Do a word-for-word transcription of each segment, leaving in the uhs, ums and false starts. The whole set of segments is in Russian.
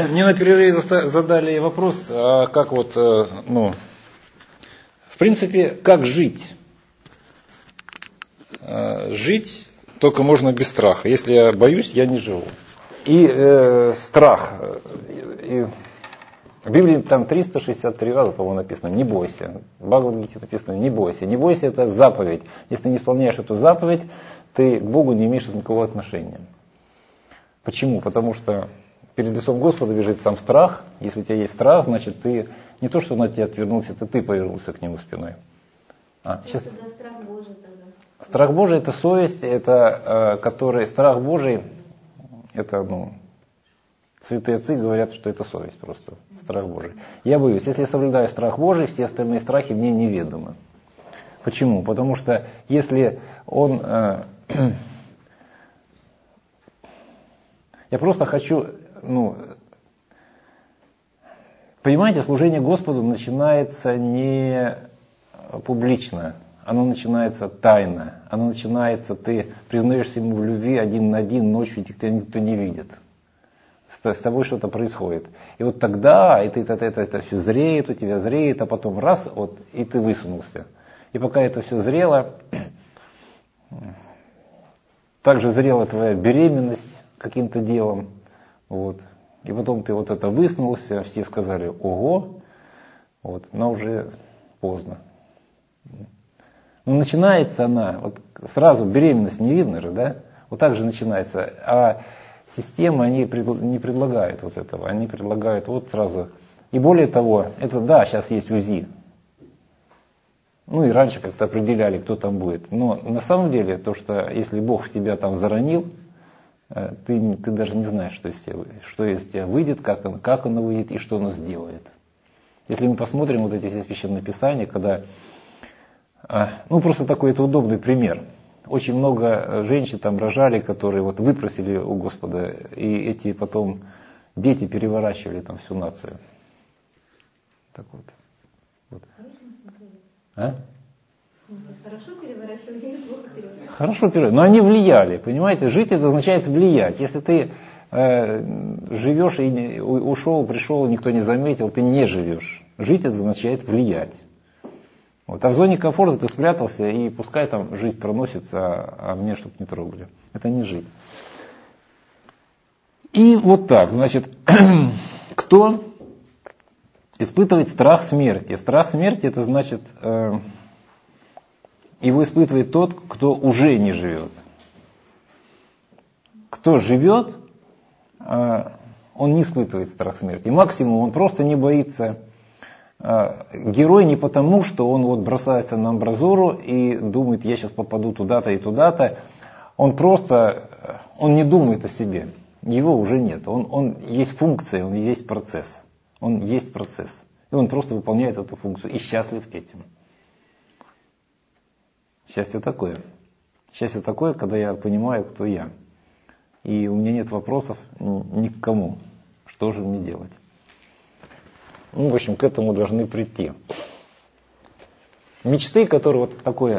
мне на перерыве задали вопрос, а как вот, ну, в принципе, как жить? Жить только можно без страха. Если я боюсь, я не живу. И э, страх. И в Библии там триста шестьдесят три раза, по-моему, написано «не бойся». В Бхагавад-гите написано «не бойся». Не бойся — это заповедь. Если ты не исполняешь эту заповедь, ты к Богу не имеешь никакого отношения. Почему? Потому что перед лицом Господа бежит сам страх. Если у тебя есть страх, значит ты не то, что он от тебя отвернулся, это ты повернулся к нему спиной. А, сейчас... Страх Божий тогда. Страх Божий — это совесть, это э, который страх Божий, это, ну, святые отцы говорят, что это совесть просто, страх Божий. Я боюсь, если я соблюдаю страх Божий, все остальные страхи мне неведомы. Почему? Потому что если он... Э, я просто хочу, ну, понимаете, служение Господу начинается не публично, оно начинается тайно, оно начинается, ты признаешься ему в любви один на один, ночью тебя никто не видит. С тобой что-то происходит. И вот тогда это, это, это, это все зреет, у тебя зреет, а потом раз, вот, и ты высунулся. И пока это все зрело, также зрела твоя беременность каким-то делом. Вот. И потом ты вот это высунулся, все сказали «ого», вот, но уже поздно. Но начинается она, вот сразу беременность не видно же, да? Вот так же начинается. А системы, они не предлагают вот этого. Они предлагают вот сразу. И более того, это да, сейчас есть УЗИ. Ну и раньше как-то определяли, кто там будет. Но на самом деле, то, что если Бог тебя там заронил, ты, ты даже не знаешь, что из тебя, что из тебя выйдет, как оно, как оно выйдет и что оно сделает. Если мы посмотрим вот эти все священные писания, когда... Ну, просто такой это удобный пример. Очень много женщин там рожали, которые вот выпросили у Господа, и эти потом дети переворачивали там всю нацию. Так вот. Вот. А? Хорошо переворачивали или плохо переворачивали? Хорошо переворачивали. Но они влияли, понимаете? Жить — это означает влиять. Если ты э, живешь и не, ушел, пришел, никто не заметил, ты не живешь. Жить — это означает влиять. Вот. А в зоне комфорта ты спрятался, и пускай там жизнь проносится, а, а меня чтоб не трогали. Это не жить. И вот так, значит, кто испытывает страх смерти? Страх смерти — это значит, э, его испытывает тот, кто уже не живет. Кто живет, э, он не испытывает страх смерти. Максимум он просто не боится. Герой не потому, что он вот бросается на амбразуру и думает, я сейчас попаду туда-то и туда-то. Он просто, он не думает о себе. Его уже нет. Он, он есть функция, он есть процесс. Он есть процесс. И он просто выполняет эту функцию и счастлив этим. Счастье такое. Счастье такое, когда я понимаю, кто я. И у меня нет вопросов ни к кому. Что же мне делать? Ну, в общем, к этому должны прийти. Мечты, которые вот такое,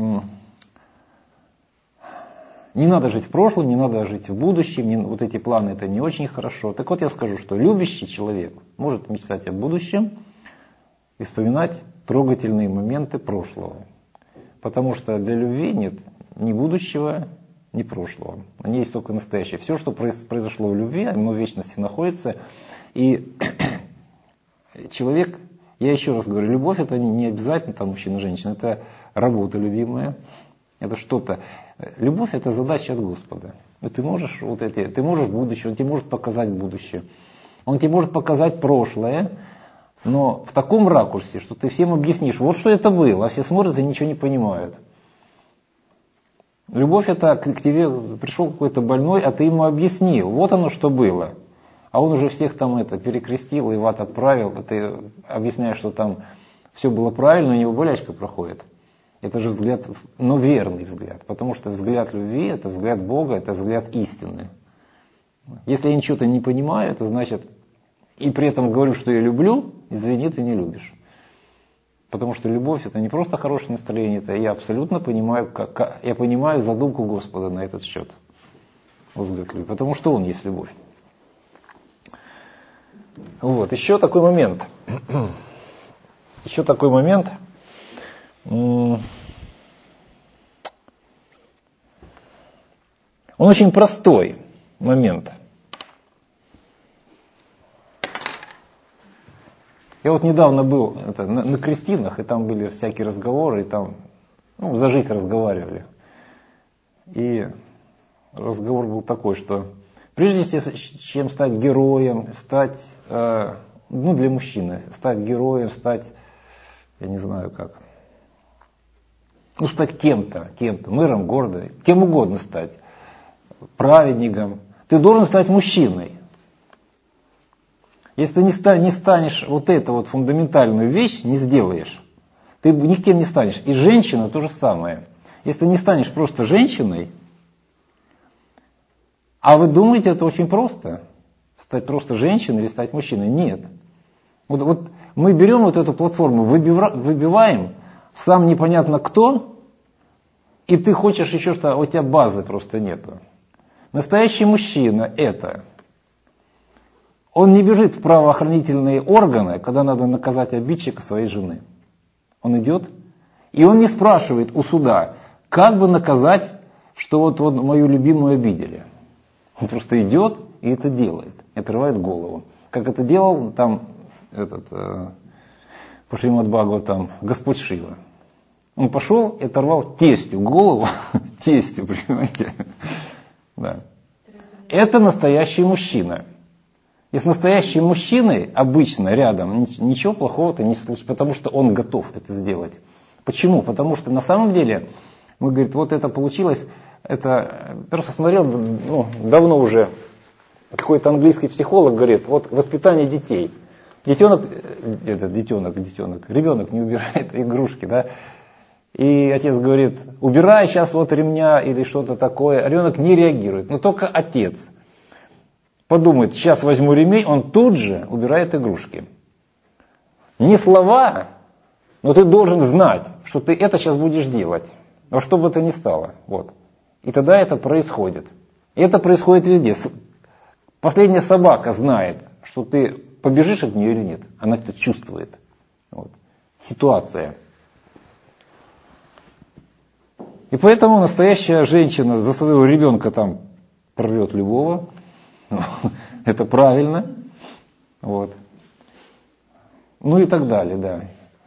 не надо жить в прошлом, не надо жить в будущем, не, вот эти планы, это не очень хорошо. Так вот я скажу, что любящий человек может мечтать о будущем и вспоминать трогательные моменты прошлого. Потому что для любви нет ни будущего, ни прошлого. Они есть только настоящее. Все, что произошло в любви, оно в вечности находится. И человек, я еще раз говорю, любовь — это не обязательно там мужчина и женщина, это работа любимая, это что-то. Любовь — это задача от Господа. И ты можешь вот эти, ты можешь будущее, Он тебе может показать будущее, Он тебе может показать прошлое, но в таком ракурсе, что ты всем объяснишь, вот что это было, а все смотрят и ничего не понимают. Любовь — это к тебе пришел какой-то больной, а ты ему объяснил, вот оно что было. А он уже всех там это перекрестил и в ад отправил, а ты объясняешь, что там все было правильно, у него болячка проходит. Это же взгляд, но верный взгляд, потому что взгляд любви — это взгляд Бога, это взгляд истины. Если я ничего-то не понимаю, это значит, и при этом говорю, что я люблю, извини, ты не любишь. Потому что любовь — это не просто хорошее настроение, это я абсолютно понимаю, как, я понимаю задумку Господа на этот счет. Взгляд любви, потому что Он есть любовь. Вот, еще такой момент. Еще такой момент. Он очень простой момент. Я вот недавно был это, на, на крестинах, и там были всякие разговоры, и там ну, за жизнь разговаривали. И разговор был такой, что прежде чем стать героем, стать, э, ну для мужчины, стать героем, стать, я не знаю как, ну стать кем-то, кем-то, мэром города, кем угодно стать, праведником, ты должен стать мужчиной. Если ты не, ста- не станешь вот эту вот фундаментальную вещь, не сделаешь, ты никем не станешь. И женщина то же самое. Если ты не станешь просто женщиной, а вы думаете, это очень просто? Стать просто женщиной или стать мужчиной? Нет. Вот, вот мы берем вот эту платформу, выбива- выбиваем, сам непонятно кто, и ты хочешь еще что, а у тебя базы просто нету. Настоящий мужчина это... Он не бежит в правоохранительные органы, когда надо наказать обидчика своей жены. Он идет, и он не спрашивает у суда, как бы наказать, что вот, вот мою любимую обидели. Он просто идет и это делает, и отрывает голову. Как это делал там, этот, э, по Шримад Бхагаватам, Господь Шива. Он пошел и оторвал тестю голову, тестю, понимаете? Да. Это настоящий мужчина. И с настоящим мужчиной обычно рядом ничего плохого-то не случится, потому что он готов это сделать. Почему? Потому что на самом деле, мы говорим, вот это получилось, это просто смотрел, ну, давно уже какой-то английский психолог говорит, вот воспитание детей. Детенок, этот детенок, детенок, ребенок не убирает игрушки, да, и отец говорит, убирай сейчас вот ремня или что-то такое, а ребенок не реагирует, но только отец. Подумает, сейчас возьму ремень, он тут же убирает игрушки. Не слова, но ты должен знать, что ты это сейчас будешь делать. Во что бы это ни стало. Вот. И тогда это происходит. И это происходит везде. Последняя собака знает, что ты побежишь от нее или нет. Она это чувствует. Вот. Ситуация. И поэтому настоящая женщина за своего ребенка там прорвет любого. Это правильно. Вот. Ну и так далее, да.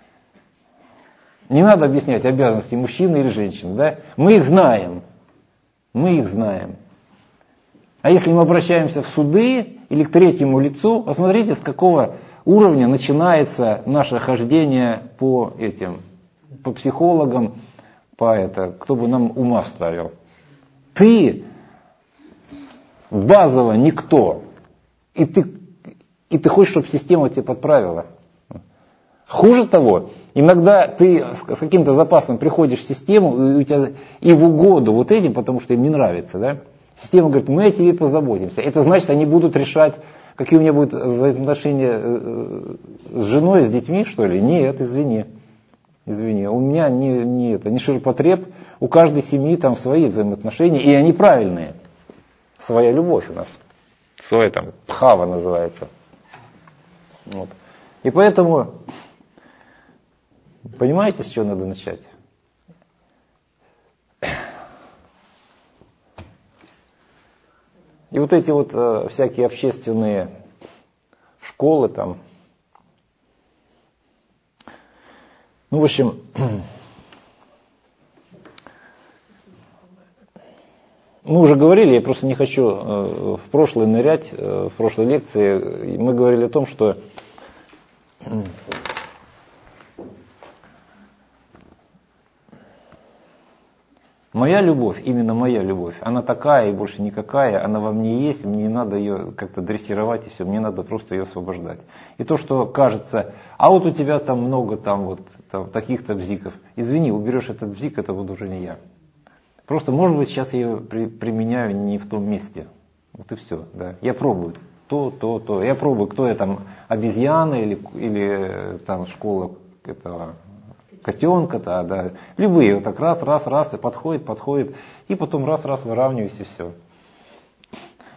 Не надо объяснять обязанности мужчины или женщины, да? Мы их знаем. Мы их знаем. А если мы обращаемся в суды или к третьему лицу, посмотрите, с какого уровня начинается наше хождение по этим, по психологам, по это, кто бы нам ума вставил. Ты базово никто. И ты, и ты хочешь, чтобы система тебя подправила. Хуже того, иногда ты с, с каким-то запасом приходишь в систему, и, у тебя, и в угоду вот этим, потому что им не нравится. Да? Система говорит, мы о тебе позаботимся. Это значит, они будут решать, какие у меня будут взаимоотношения с женой, с детьми, что ли? Нет, извини. Извини, у меня не, не, это, не ширпотреб, у каждой семьи там свои взаимоотношения, и они правильные. Своя любовь у нас. Своя там пхава называется. Вот. И поэтому, понимаете, с чего надо начать? И вот эти вот э, всякие общественные школы там, ну, в общем, мы уже говорили, я просто не хочу э, в прошлое нырять, э, в прошлой лекции мы говорили о том, что э, моя любовь, именно моя любовь, она такая и больше никакая, она во мне есть, мне не надо ее как-то дрессировать и все, мне надо просто ее освобождать. И то, что кажется, а вот у тебя там много там вот там, таких-то бзиков, извини, уберешь этот бзик, это буду уже не я. Просто, может быть, сейчас я ее при, применяю не в том месте. Вот и все. Да. Я пробую то, то, то. Я пробую, кто я там, обезьяна или, или там школа этого котенка-то, да. Любые. Вот так раз, раз, раз, и подходит, подходит. И потом раз, раз выравниваюсь, и все.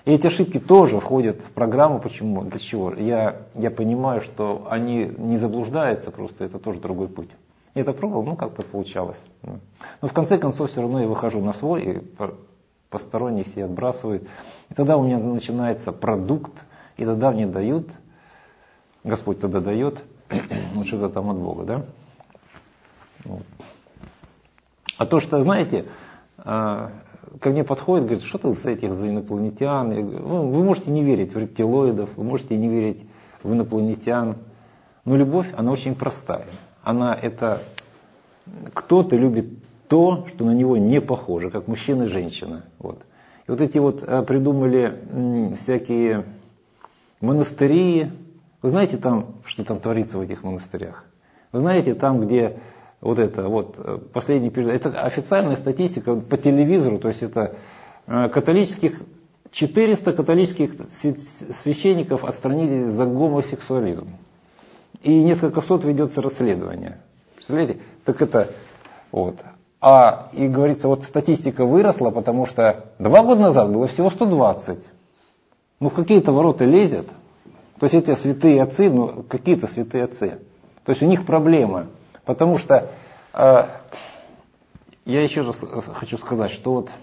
И эти ошибки тоже входят в программу. Почему? Для чего? Я, я понимаю, что они не заблуждаются, просто это тоже другой путь. Я это пробовал, ну как-то получалось. Но в конце концов все равно я выхожу на свой, и посторонние все отбрасывают. И тогда у меня начинается продукт, и тогда мне дают, Господь тогда дает, вот что-то там от Бога, да? Вот. А то, что, знаете, ко мне подходит, говорит, что ты за этих за инопланетян? Я говорю, ну, вы можете не верить в рептилоидов, вы можете не верить в инопланетян, но любовь, она очень простая. Она это, кто-то любит то, что на него не похоже, как мужчина и женщина. Вот. И вот эти вот придумали м, всякие монастыри. Вы знаете там, что там творится в этих монастырях? Вы знаете там, где вот это вот последний период, это официальная статистика по телевизору, то есть это католических, четыреста католических священников отстранили за гомосексуализм. И несколько сот ведется расследование. Представляете? Так это вот. А, и говорится, вот статистика выросла, потому что два года назад было всего сто двадцать. Ну, в какие-то ворота лезет. То есть эти святые отцы, ну, какие-то святые отцы. То есть у них проблема. Потому что, э, я еще раз хочу сказать, что вот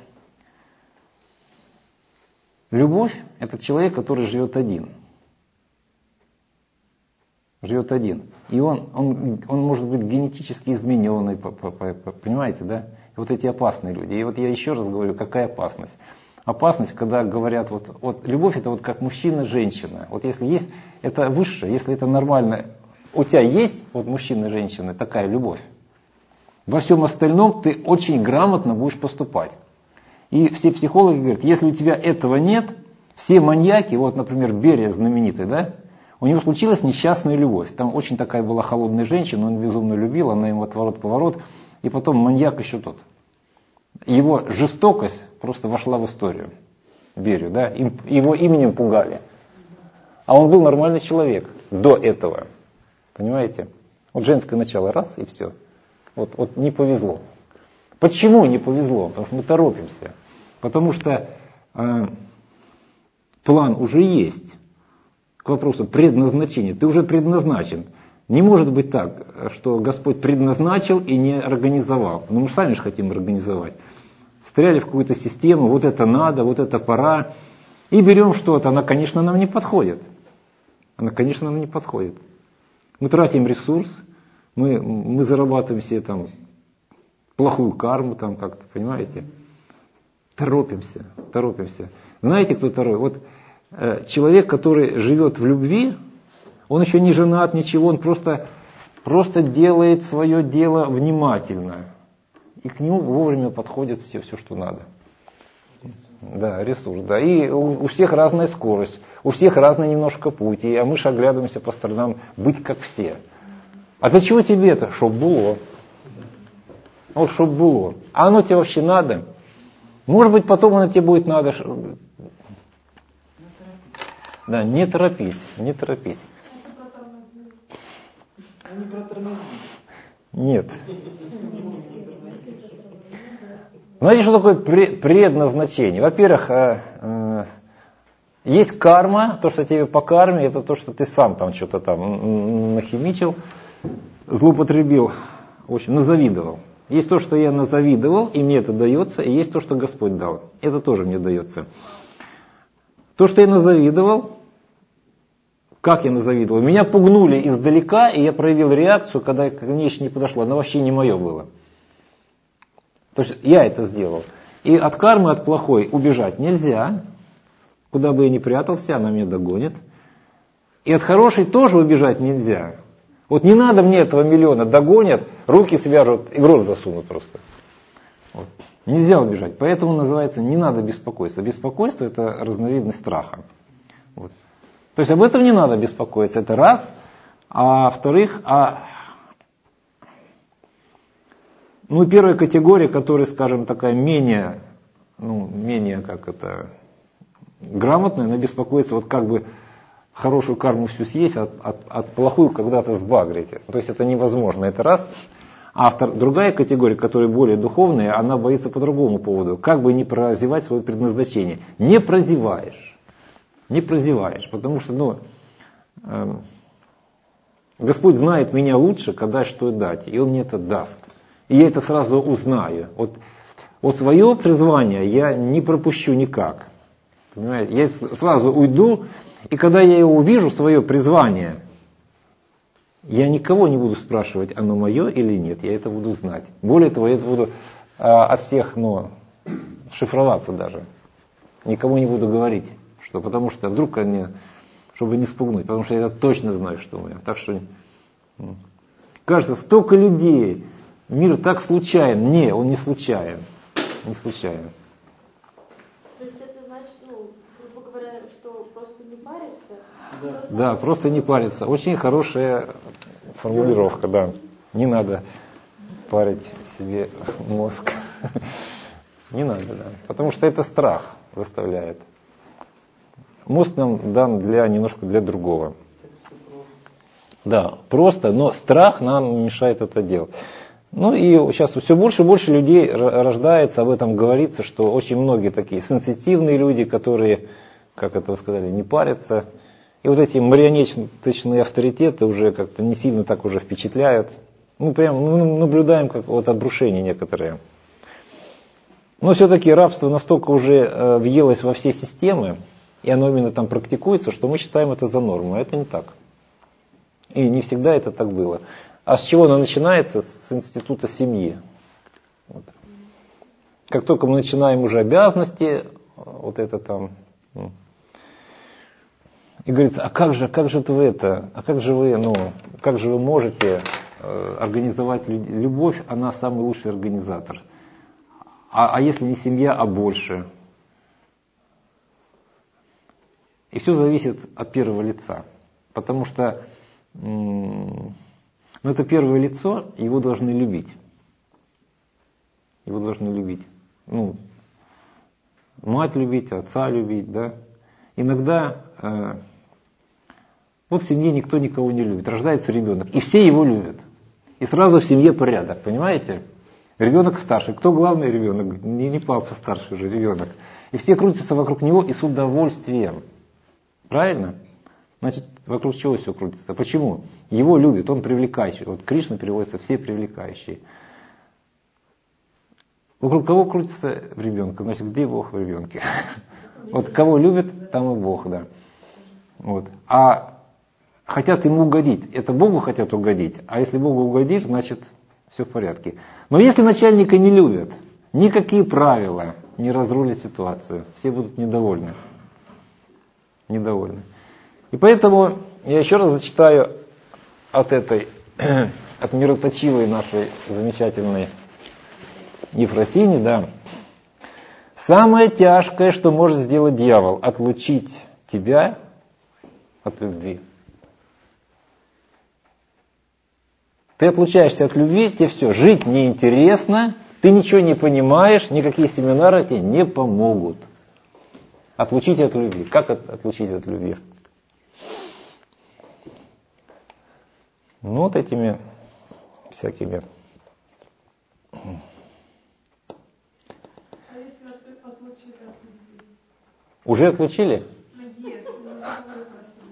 любовь – это человек, который живет один. Живет один. И он, он, он может быть генетически измененный, понимаете, да? И вот эти опасные люди. И вот я еще раз говорю, какая опасность? Опасность, когда говорят, вот, вот любовь это вот как мужчина, женщина. Вот если есть, это высшее, если это нормально, у тебя есть, вот мужчина и женщина, такая любовь. Во всем остальном ты очень грамотно будешь поступать. И все психологи говорят, если у тебя этого нет, все маньяки, вот, например, Берия знаменитый, да? У него случилась несчастная любовь. Там очень такая была холодная женщина, он безумно любил, она ему отворот-поворот. И потом маньяк еще тот. Его жестокость просто вошла в историю. Берию, да? Его именем пугали. А он был нормальный человек до этого. Понимаете? Вот женское начало, раз и все. Вот, вот не повезло. Почему не повезло? Потому что мы торопимся. Потому что э, план уже есть. К вопросу предназначения. Ты уже предназначен. Не может быть так, что Господь предназначил и не организовал. Но мы сами же хотим организовать. Встряли в какую-то систему, вот это надо, вот это пора. И берем что-то, она, конечно, нам не подходит. Она, конечно, нам не подходит. Мы тратим ресурс, мы, мы зарабатываем себе там плохую карму, там как-то, понимаете? Торопимся, торопимся. Знаете, кто второй? Вот э, человек, который живет в любви, он еще не женат, ничего, он просто, просто делает свое дело внимательно. И к нему вовремя подходит все, все, что надо. Да, ресурс, да. И у, у всех разная скорость, у всех разный немножко путь, а мы же оглядываемся по сторонам, быть как все. А для чего тебе это? Чтоб было. Вот чтоб было. А оно тебе вообще надо? Может быть, потом оно тебе будет надо. Да, не торопись, не торопись. Нет. Знаете, что такое предназначение? Во-первых, э, э, есть карма, то, что тебе по карме, это то, что ты сам там что-то там нахимичил, злоупотребил, в общем, назавидовал. Есть то, что я назавидовал, и мне это дается, и есть то, что Господь дал. Это тоже мне дается. То, что я назавидовал, как я назавидовал? Меня пугнули издалека, и я проявил реакцию, когда ко мне еще не подошло. Оно вообще не мое было. То есть я это сделал. И от кармы, от плохой убежать нельзя. Куда бы я ни прятался, она меня догонит. И от хорошей тоже убежать нельзя. Вот не надо мне этого миллиона, догонят, руки свяжут и в рот засунут просто. Вот. Нельзя убежать. Поэтому называется не надо беспокойство. Беспокойство это разновидность страха. Вот. То есть об этом не надо беспокоиться. Это раз. А во-вторых, а ну, первая категория, которая, скажем, такая менее, ну, менее, как это, грамотная, она беспокоится, вот как бы хорошую карму всю съесть, а от, от плохую когда-то сбагрить. То есть это невозможно, это раз. А втор, другая категория, которая более духовная, она боится по другому поводу. Как бы не прозевать свое предназначение. Не прозеваешь. не прозеваешь, потому что, ну, э, Господь знает меня лучше, когда что дать, и Он мне это даст. И я это сразу узнаю. Вот, вот свое призвание я не пропущу никак. Понимаете? Я сразу уйду, и когда я его увижу, свое призвание, я никого не буду спрашивать, оно мое или нет, я это буду знать. Более того, я это буду а, от всех, ну, шифроваться даже. Никому не буду говорить, что, потому что вдруг они, чтобы не спугнуть, потому что я точно знаю, что у меня. Так что, ну, кажется, столько людей, мир так случайен. Не, он не случайен. Не случайен. То есть это значит, ну, грубо говоря, что просто не париться? Да, да, просто не париться. Очень хорошая формулировка, да. Не надо парить себе мозг. Не надо, да. Потому что это страх заставляет. Мозг нам дан для немножко для другого. Да, просто, но страх нам мешает это делать. Ну и сейчас все больше и больше людей рождается, об этом говорится, что очень многие такие сенситивные люди, которые, как это вы сказали, не парятся. И вот эти марионеточные авторитеты уже как-то не сильно так уже впечатляют. Мы прям ну, наблюдаем как вот обрушение некоторые. Но все-таки рабство настолько уже э, въелось во все системы, и оно именно там практикуется, что мы считаем это за норму. А это не так. И не всегда это так было. А с чего оно начинается? С института семьи. Вот. Как только мы начинаем уже обязанности, вот это там, ну, и говорится, а как же, как же вы это, а как же вы, ну, как же вы можете э, организовать любовь, она самый лучший организатор. А, а если не семья, а больше? И все зависит от первого лица. Потому что м- ну, это первое лицо, его должны любить. Его должны любить. Ну, мать любить, отца любить, да. Иногда э, вот в семье никто никого не любит. Рождается ребенок, и все его любят. И сразу в семье порядок, понимаете? Ребенок старший. Кто главный ребенок? Не, не папа старший же ребенок. И все крутятся вокруг него и с удовольствием. Правильно? Значит, вокруг чего все крутится? Почему? Его любят, он привлекающий. Вот Кришна переводится все привлекающие. Вокруг кого крутится ребенка? Значит, где Бог в ребенке? Вот кого любят, там и Бог, да. Вот. А хотят ему угодить. Это Богу хотят угодить. А если Богу угодишь, значит, все в порядке. Но если начальника не любят, никакие правила не разрулят ситуацию. Все будут недовольны. Недовольны. И поэтому я еще раз зачитаю от этой, от мироточивой нашей замечательной Ефросини, да. Самое тяжкое, что может сделать дьявол, отлучить тебя от любви. Ты отлучаешься от любви, тебе все, жить неинтересно, ты ничего не понимаешь, никакие семинары тебе не помогут. Отлучить от любви. Как от, отлучить от любви? Ну вот этими всякими. А если отлучили от любви? Уже отлучили? Ну, если, не говорю про себя.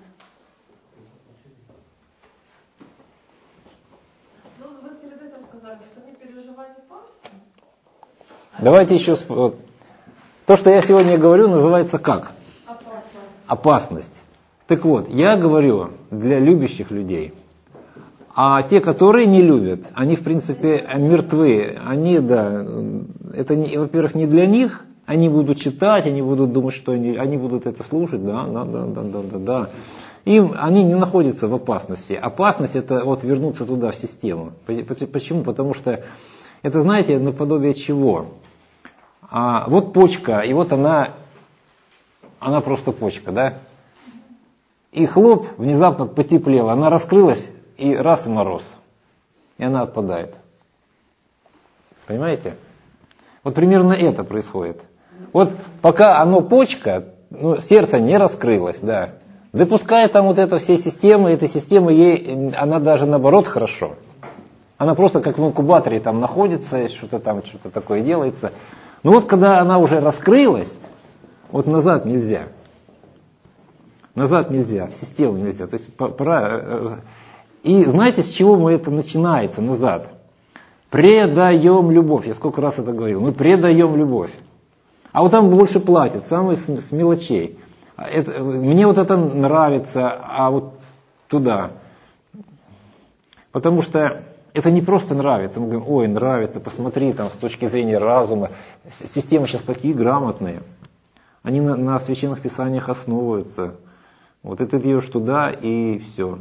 Ну, вы перед этим сказали, что не переживай, не парься. Давайте еще... Вот, то, что я сегодня говорю, называется как? Опасность. Опасность. Так вот, я говорю для любящих людей. А те, которые не любят, они, в принципе, мертвы. Они, да, это, во-первых, не для них. Они будут читать, они будут думать, что они, они будут это слушать. Да, да, да, да, да, да, да. Им, они не находятся в опасности. Опасность – это вот вернуться туда, в систему. Почему? Потому что это, знаете, наподобие чего? А, вот почка, и вот она, она просто почка, да? И хлоп, внезапно потеплела, она раскрылась, и раз и мороз. И она отпадает. Понимаете? Вот примерно это происходит. Вот пока оно почка, ну, сердце не раскрылось, да. Запуская там вот это все системы, эта система ей, она даже наоборот хорошо. Она просто как в инкубаторе там находится, что-то там, что-то такое делается. Но вот когда она уже раскрылась, вот назад нельзя. Назад нельзя, в систему нельзя. То есть пора... И знаете, с чего мы это начинается назад? Предаем любовь. Я сколько раз это говорил. Мы предаем любовь. А вот там больше платят, самые с мелочей. Это, мне вот это нравится, а вот туда. Потому что это не просто нравится. Мы говорим, ой, нравится, посмотри, там, с точки зрения разума. Системы сейчас такие грамотные. Они на, на священных писаниях основываются. Вот это ты идешь туда и все.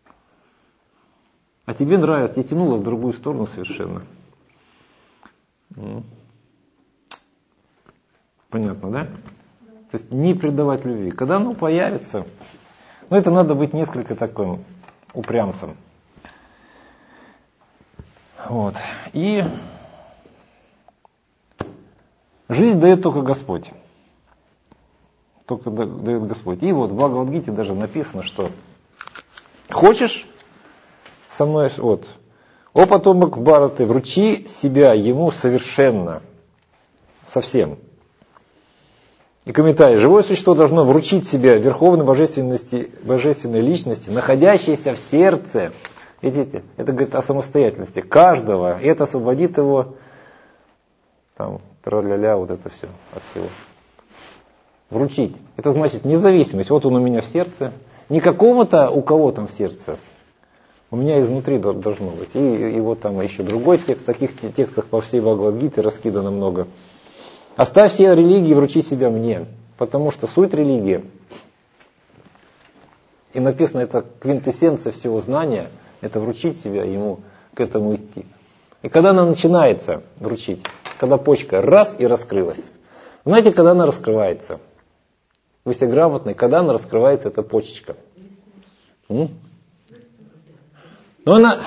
А тебе нравится, тебе тянуло в другую сторону совершенно. Понятно, да? То есть не предавать любви. Когда оно появится, ну это надо быть несколько таким упрямцем. Вот. И жизнь дает только Господь. Только дает Господь. И вот в Бхагавад-гите даже написано, что хочешь со мной, вот, о потомок Бхараты, вручи себя ему совершенно, совсем. И комментарий. Живое существо должно вручить себя верховной божественности, божественной личности, находящейся в сердце. Видите, это говорит о самостоятельности каждого, и это освободит его, там, тра-ля-ля, вот это все, от всего. Вручить. Это значит независимость. Вот он у меня в сердце. Не какому-то у кого там в сердце. У меня изнутри должно быть. И, и вот там еще другой текст. Таких текстов по всей Бхагавад-гите раскидано много. Оставь все религии, вручи себя мне. Потому что суть религии, и написано, это квинтэссенция всего знания, это вручить себя ему, к этому идти. И когда она начинается вручить, когда почка раз и раскрылась. Знаете, когда она раскрывается? Вы все грамотные, когда она раскрывается, эта почечка. М? Но она...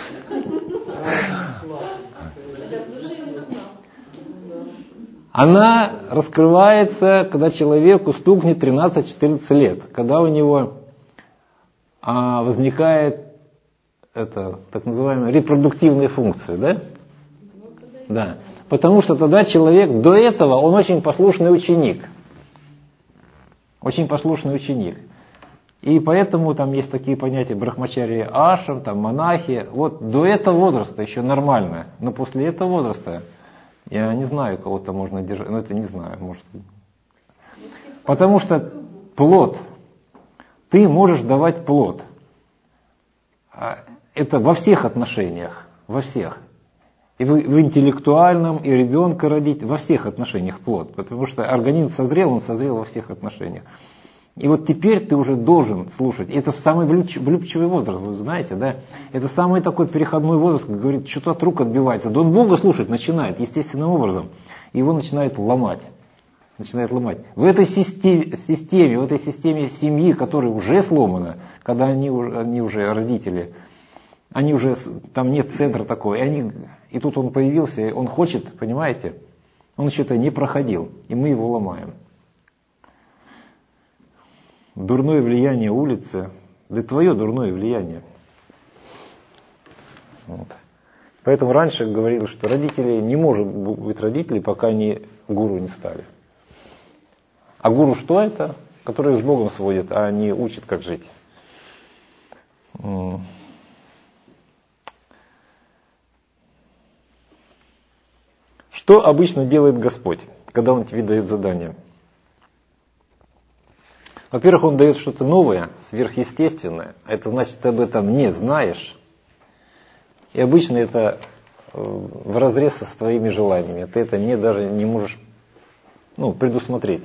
Она раскрывается, когда человеку стукнет тринадцать-четырнадцать лет, когда у него а, возникает это, так называемая репродуктивная функция, да? Да. Потому что тогда человек, до этого он очень послушный ученик. Очень послушный ученик. И поэтому там есть такие понятия брахмачарья ашрам, там монахи. Вот до этого возраста еще нормально. Но после этого возраста, я не знаю, кого-то можно держать, но это не знаю, может. Потому что плод, ты можешь давать плод. Это во всех отношениях, во всех. И в, в интеллектуальном, и ребенка родить, во всех отношениях плод. Потому что организм созрел, он созрел во всех отношениях. И вот теперь ты уже должен слушать. Это самый влюбчивый возраст, вы знаете, да? Это самый такой переходной возраст, как говорит, что-то от рук отбивается. Да он Бога слушать начинает естественным образом. И его начинает ломать. Начинает ломать. В этой системе, системе, в этой системе семьи, которая уже сломана, когда они, они уже родители, они уже, там нет центра такого, и, они, и тут он появился, и он хочет, понимаете, он еще это не проходил, и мы его ломаем. Дурное влияние улицы, да твое дурное влияние. Вот. Поэтому раньше говорили, что родители, не может быть родителей, пока они гуру не стали. А гуру что это? Который с Богом сводит, а не учит, как жить. Что обычно делает Господь, когда Он тебе дает задание? Во-первых, Он дает что-то новое, сверхъестественное. Это значит, ты об этом не знаешь. И обычно это вразрез со своими желаниями. Ты это не, даже не можешь ну, предусмотреть.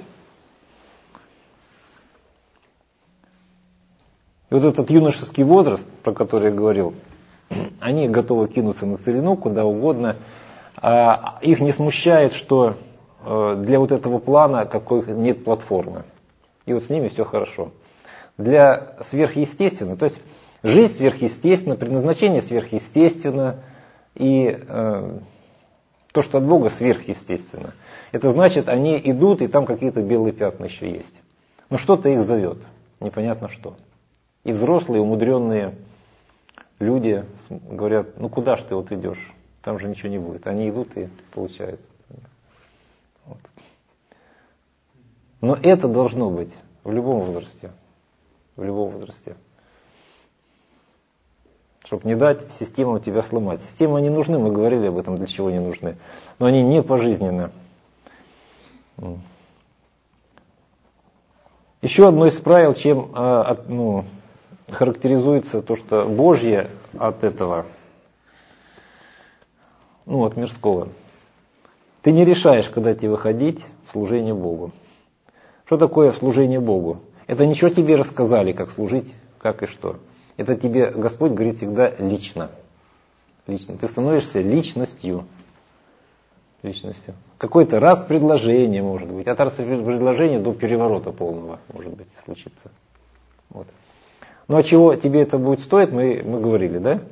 И вот этот юношеский возраст, про который я говорил, они готовы кинуться на целину, куда угодно. А их не смущает, что для вот этого плана какой нет платформы. И вот с ними все хорошо. Для сверхъестественного, то есть жизнь сверхъестественна, предназначение сверхъестественно, и э, то, что от Бога сверхъестественно. Это значит, они идут, и там какие-то белые пятна еще есть. Но что-то их зовет, непонятно что. И взрослые, умудренные люди говорят, ну куда ж ты вот идешь, там же ничего не будет. Они идут и получается. Вот. Но это должно быть в любом возрасте. в любом возрасте. Чтобы не дать системам тебя сломать. Системы не нужны, мы говорили об этом, для чего они нужны. Но они не пожизненны. Еще одно из правил, чем ну, характеризуется то, что Божье от этого, ну, от мирского. Ты не решаешь, когда тебе выходить в служение Богу. Что такое служение Богу? Это ничего тебе рассказали, как служить, как и что. Это тебе Господь говорит всегда лично. Лично. Ты становишься личностью. Личностью. Какой-то раз предложение может быть. От раз предложения до переворота полного может быть случится. Вот. Ну а чего тебе это будет стоить, мы, мы говорили, да?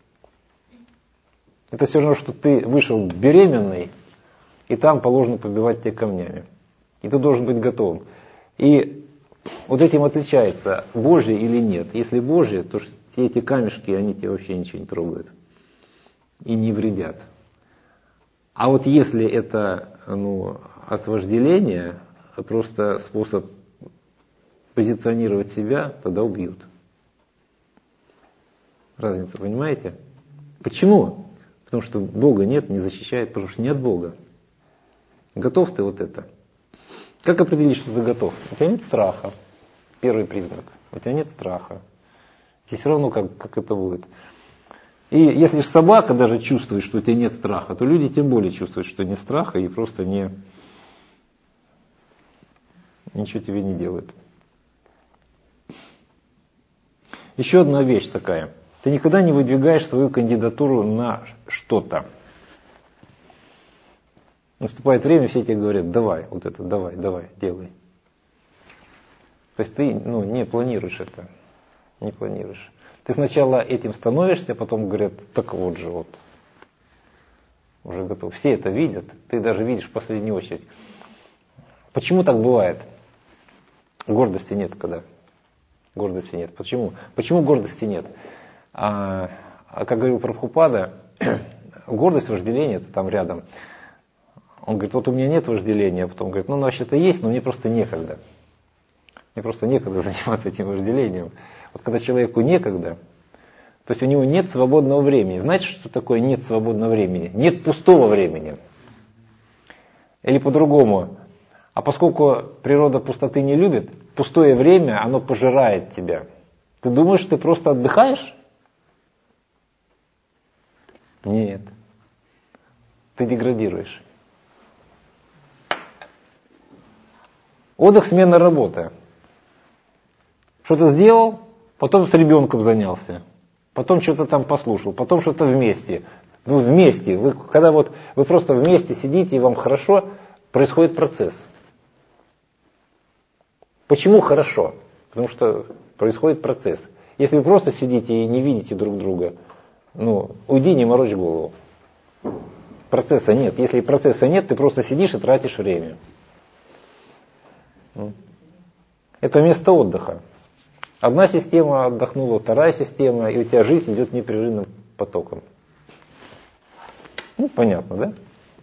Это все равно, что ты вышел беременный, и там положено побивать тебя камнями. И ты должен быть готовым. И вот этим отличается, Божье или нет. Если Божье, то все эти камешки, они тебе вообще ничего не трогают. И не вредят. А вот если это ну, от вожделения, просто способ позиционировать себя, тогда убьют. Разница, понимаете? Почему? Потому что Бога нет, не защищает, потому что нет Бога. Готов ты вот это? Как определить, что ты готов? У тебя нет страха. Первый признак. У тебя нет страха. Тебе все равно, как, как это будет. И если же собака даже чувствует, что у тебя нет страха, то люди тем более чувствуют, что нет страха и просто не, ничего тебе не делают. Еще одна вещь такая. Ты никогда не выдвигаешь свою кандидатуру на что-то. Наступает время, все тебе говорят, давай, вот это, давай, давай, делай. То есть ты ну, не планируешь это. Не планируешь. Ты сначала этим становишься, потом говорят, так вот же вот. Уже готов. Все это видят, ты даже видишь в последнюю очередь. Почему так бывает? Гордости нет когда. Гордости нет. Почему? Почему гордости нет? А, а как говорил Прабхупада, гордость, вожделение, это там рядом. Он говорит, вот у меня нет вожделения, а потом говорит, ну, вообще-то есть, но мне просто некогда. Мне просто некогда заниматься этим вожделением. Вот когда человеку некогда, то есть у него нет свободного времени. Знаете, что такое нет свободного времени? Нет пустого времени. Или по-другому. А поскольку природа пустоты не любит, пустое время, оно пожирает тебя. Ты думаешь, ты просто отдыхаешь? Нет. Ты деградируешь. Отдых, смена работы. Что ты сделал, потом с ребенком занялся, потом что-то там послушал, потом что-то вместе. Ну, вместе. Вы, когда вот вы просто вместе сидите и вам хорошо, происходит процесс. Почему хорошо? Потому что происходит процесс. Если вы просто сидите и не видите друг друга, ну, уйди, не морочь голову. Процесса нет. Если процесса нет, ты просто сидишь и тратишь время. Это место отдыха. Одна система отдохнула, вторая система, и у тебя жизнь идет непрерывным потоком. Ну, понятно, да?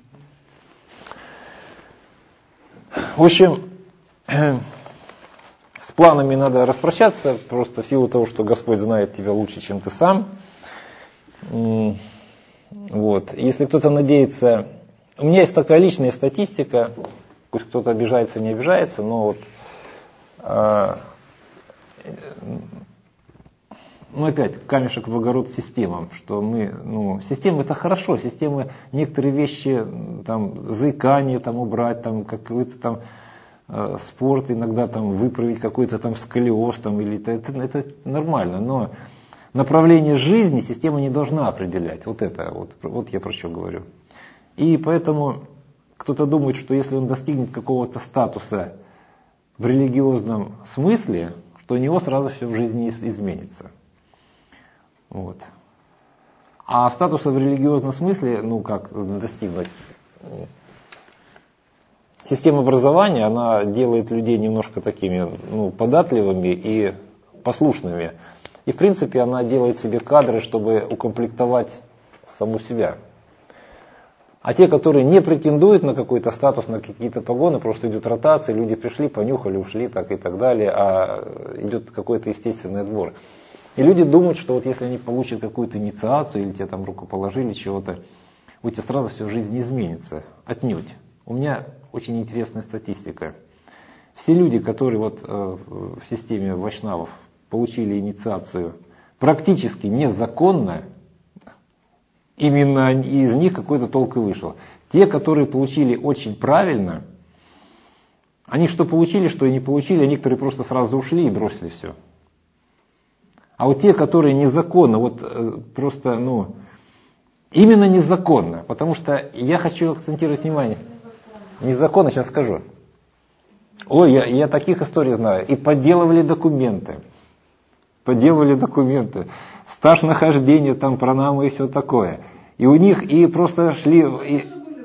В общем, с планами надо распрощаться, просто в силу того, что Господь знает тебя лучше, чем ты сам. Вот. Если кто-то надеется... У меня есть такая личная статистика, пусть кто-то обижается, не обижается, но вот... Ну опять, камешек в огород системам, что мы, ну, системы это хорошо, системы некоторые вещи, там, заикание там убрать, там, какой-то там э, спорт, иногда там выправить какой-то там сколиоз, там, или это, это, это нормально, но направление жизни система не должна определять, вот это, вот, вот я про что говорю. И поэтому кто-то думает, что если он достигнет какого-то статуса в религиозном смысле, что у него сразу все в жизни изменится. Вот. А статуса в религиозном смысле, ну как достигнуть? Система образования, она делает людей немножко такими ну, податливыми и послушными. И в принципе она делает себе кадры, чтобы укомплектовать саму себя. А те, которые не претендуют на какой-то статус, на какие-то погоны, просто идет ротация, люди пришли, понюхали, ушли, так и так далее, а идет какой-то естественный отбор. И люди думают, что вот если они получат какую-то инициацию, или тебе там руку положили чего-то, у тебя сразу всю жизнь изменится. Отнюдь. У меня очень интересная статистика. Все люди, которые вот э, в системе вайшнавов получили инициацию практически незаконно, именно из них какой-то толк и вышел. Те, которые получили очень правильно, они что получили, что и не получили, а некоторые просто сразу ушли и бросили все. А вот те, которые незаконно, вот э, просто, ну, именно незаконно, потому что я хочу акцентировать внимание. Незаконно, сейчас скажу. Ой, я, я таких историй знаю. И подделывали документы. Подделывали документы. Стаж нахождения, там, пранамы и все такое. И у них, и просто шли... И...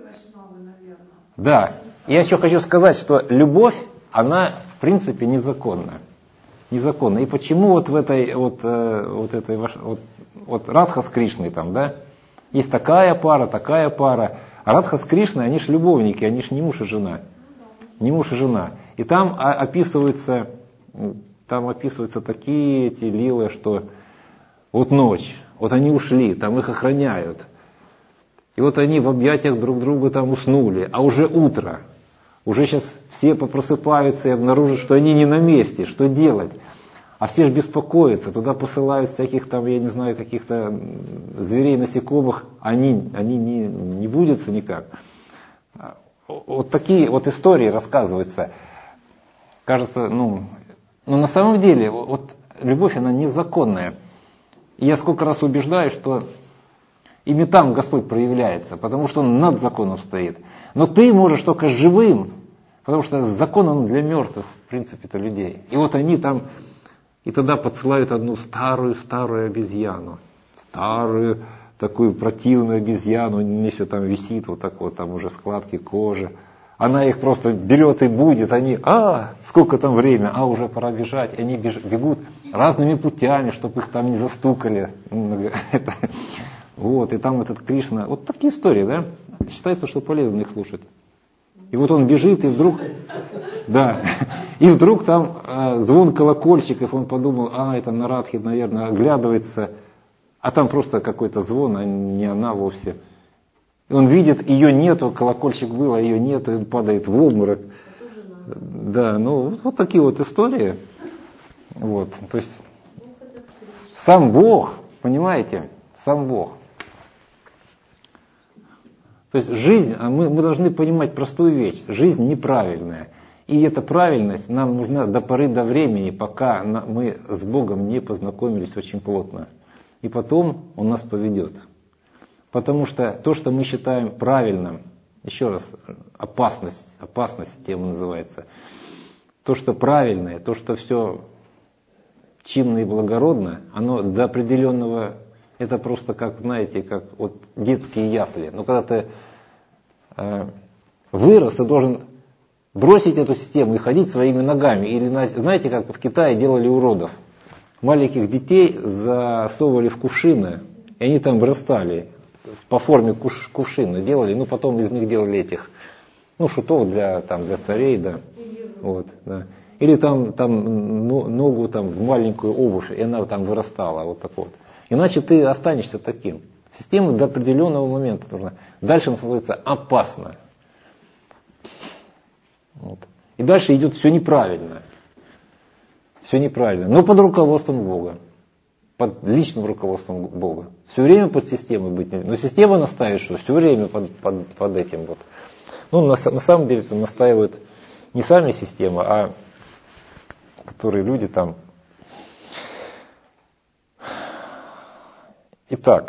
Да. Я еще хочу сказать, что любовь, она, в принципе, незаконна. Незаконна. И почему вот в этой, вот, вот этой, вот, вот Радха с Кришной там, да, есть такая пара, такая пара. А Радха с Кришной, они ж любовники, они ж не муж и жена. Не муж и жена. И там описываются, там описываются такие эти лилы, что вот ночь, вот они ушли, там их охраняют. И вот они в объятиях друг друга там уснули, а уже утро. Уже сейчас все попросыпаются и обнаружат, что они не на месте, что делать. А все же беспокоятся, туда посылают всяких там, я не знаю, каких-то зверей, насекомых, они, они не, не будутся никак. Вот такие вот истории рассказываются. Кажется, ну, но на самом деле, вот любовь, она незаконная. И я сколько раз убеждаю, что именно там Господь проявляется, потому что Он над законом стоит. Но ты можешь только живым, потому что закон, он для мертвых, в принципе-то, людей. И вот они там, и тогда подсылают одну старую-старую обезьяну. Старую, такую противную обезьяну, у нее все там висит, вот так вот, там уже складки кожи. Она их просто берет и будет, они, а, сколько там время, а, уже пора бежать. И они беж, бегут разными путями, чтобы их там не застукали. Вот, и там этот Кришна, вот такие истории, да? Считается, что полезно их слушать. И вот он бежит, и вдруг, да, и вдруг там э, звон колокольчиков, он подумал, а, это на Радхе, наверное, оглядывается, а там просто какой-то звон, а не она вовсе. И он видит, ее нету, колокольчик был, а ее нету, и он падает в обморок. Да, ну, вот такие вот истории. Вот, то есть, сам Бог, понимаете, сам Бог. То есть жизнь, а мы, мы должны понимать простую вещь, жизнь неправильная. И эта правильность нам нужна до поры до времени, пока мы с Богом не познакомились очень плотно. И потом Он нас поведет. Потому что то, что мы считаем правильным, еще раз, опасность, опасность тема называется, то, что правильное, то, что все чинно и благородно, оно до определенного, это просто как, знаете, как вот детские ясли. Но когда ты э, вырос, ты должен бросить эту систему и ходить своими ногами. Или, знаете, как в Китае делали уродов. Маленьких детей засовывали в кувшины, и они там вырастали. По форме куш, кувшина делали, ну потом из них делали этих, ну шутов для, там, для царей, да. Вот, да. Или там, там ну, ногу там, в маленькую обувь, и она там вырастала, вот так вот. Иначе ты останешься таким. Система до определенного момента нужна. Дальше она становится опасна. Вот. И дальше идет все неправильно. Все неправильно. Но под руководством Бога. Под личным руководством Бога. Все время под системой быть нельзя. Но система настаивает, что все время под, под, под этим вот. Ну, на, на самом деле это настаивают не сами системы, а которые люди там. Итак.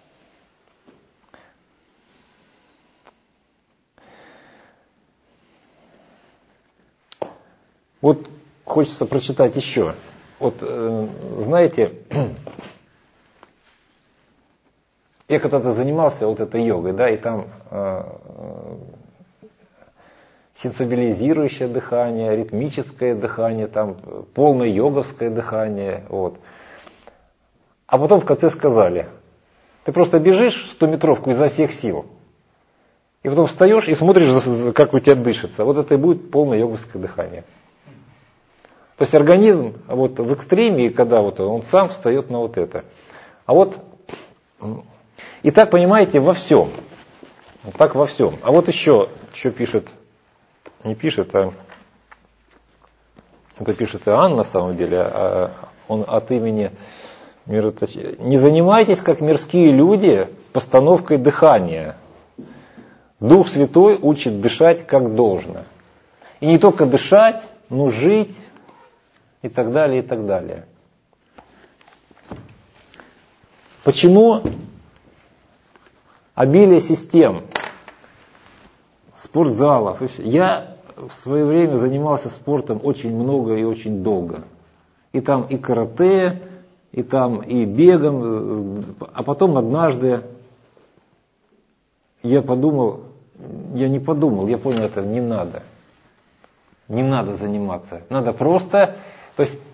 Вот хочется прочитать еще. Вот, э, знаете, я когда-то занимался вот этой йогой, да, и там э, сенсибилизирующее дыхание, ритмическое дыхание, там полное йоговское дыхание, вот. А потом в конце сказали, ты просто бежишь стометровку изо всех сил, И потом встаешь и смотришь, как у тебя дышится. Вот это и будет полное йоговское дыхание. То есть организм вот в экстриме, когда вот он сам встает на вот это. А вот, и так, понимаете, во всем. Вот так во всем. А вот еще, что пишет, не пишет, а это пишет Иоанн на самом деле, а он от имени мироточения. Не занимайтесь, как мирские люди, постановкой дыхания. Дух Святой учит дышать как должно. И не только дышать, но жить и так далее, и так далее. Почему обилие систем, спортзалов? Я в свое время занимался спортом очень много и очень долго. И там и карате, и там и бегом. А потом однажды я подумал, я не подумал, я понял, это не надо. Не надо заниматься. Надо просто, то есть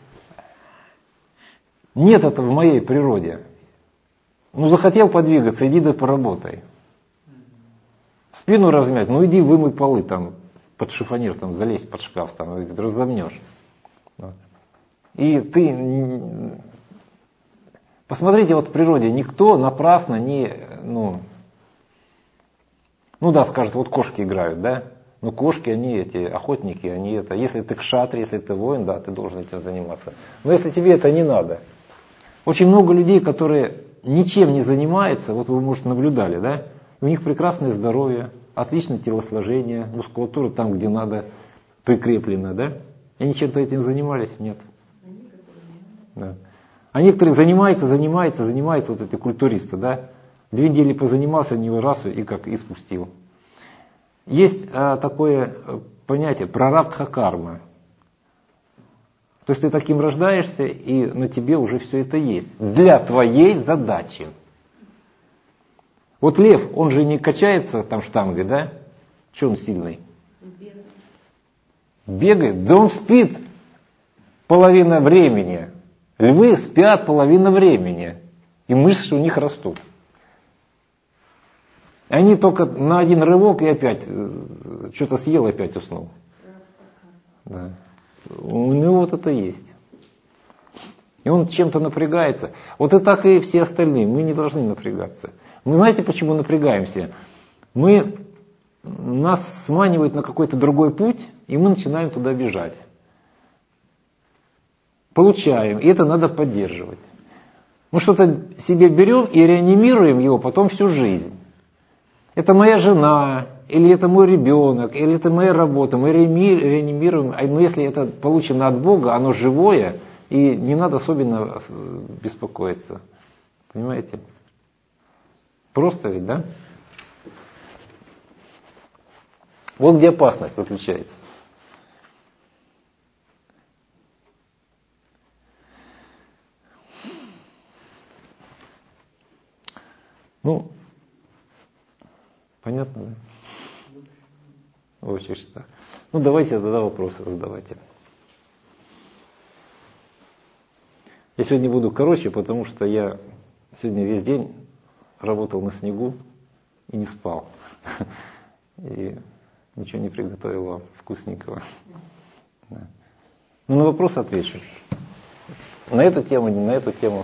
нет этого в моей природе. Ну, захотел подвигаться, иди да поработай. Спину размять, ну иди вымой полы там, под шифонер, там, залезь под шкаф, там, разомнешь. И ты, посмотрите, вот в природе никто напрасно не, ну, ну да, скажет, вот кошки играют, да? Ну кошки, они эти, охотники, они это, если ты кшатри, если ты воин, да, ты должен этим заниматься. Но если тебе это не надо. Очень много людей, которые ничем не занимаются, вот вы, может, наблюдали, да? У них прекрасное здоровье, отличное телосложение, мускулатура там, где надо, прикреплена, да? И они чем-то этим занимались? Нет. Да. А некоторые занимаются, занимаются, занимаются, вот эти культуристы, да? Две недели позанимался, не раз и как и спустил. Есть а, такое понятие прарабдха карма. То есть ты таким рождаешься, и на тебе уже все это есть. Для твоей задачи. Вот лев, он же не качается там штангой, да? Че он сильный? Бегает. Бегает? Да он спит половина времени. Львы спят половину времени. И мышцы у них растут. Они только на один рывок и опять что-то съел, и опять уснул. Да. У него вот это есть. И он чем-то напрягается. Вот и так и все остальные. Мы не должны напрягаться. Мы знаете, почему напрягаемся? Мы, нас сманивают на какой-то другой путь, и мы начинаем туда бежать. Получаем, и это надо поддерживать. Мы что-то себе берем и реанимируем его потом всю жизнь. Это моя жена, или это мой ребенок, или это моя работа. Мы реанимируем, но если это получено от Бога, оно живое, и не надо особенно беспокоиться. Понимаете? Просто ведь, да? Вот где опасность заключается. Ну, понятно, да? Очень что. Ну, давайте тогда вопросы задавайте. Я сегодня буду короче, потому что я сегодня весь день работал на снегу и не спал. И ничего не приготовил вам вкусненького. Да. Ну, на вопрос отвечу. На эту тему, не на эту тему.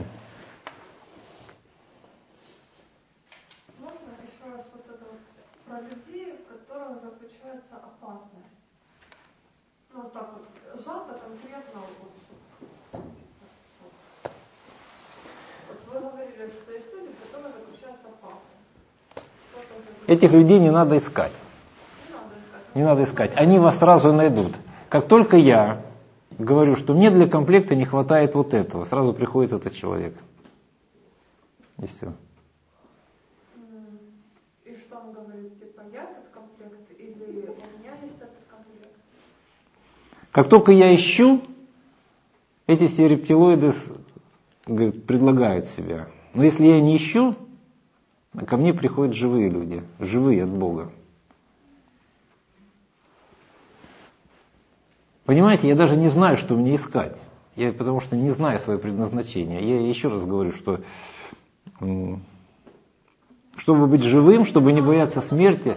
Ну, вот так вот, сжато конкретно. Вот, вот вы говорили, что есть люди, в которых заключается опасность. Этих людей не надо искать. Не надо искать. Не надо искать. Они вас сразу найдут. Как только я говорю, что мне для комплекта не хватает вот этого, сразу приходит этот человек. И все. И что он говорит? Типа, я этот комплект или у меня есть этот комплект? Как только я ищу, эти все рептилоиды, говорит, предлагают себя. Но если я не ищу, ко мне приходят живые люди, живые от Бога. Понимаете, я даже не знаю, что мне искать. Я, потому что не знаю свое предназначение. Я еще раз говорю, что Чтобы быть живым, чтобы не бояться смерти.